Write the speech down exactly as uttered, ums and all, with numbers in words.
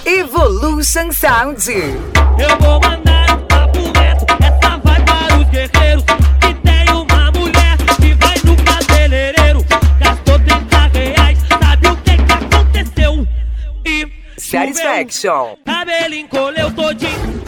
Evolution Sound. Eu vou mandar um papo reto, essa vai para os guerreiros. Que tem uma mulher que vai no cabeleireiro, gastou trinta reais, sabe o que que aconteceu? E Satisfaction. cabelo encolheu todinho,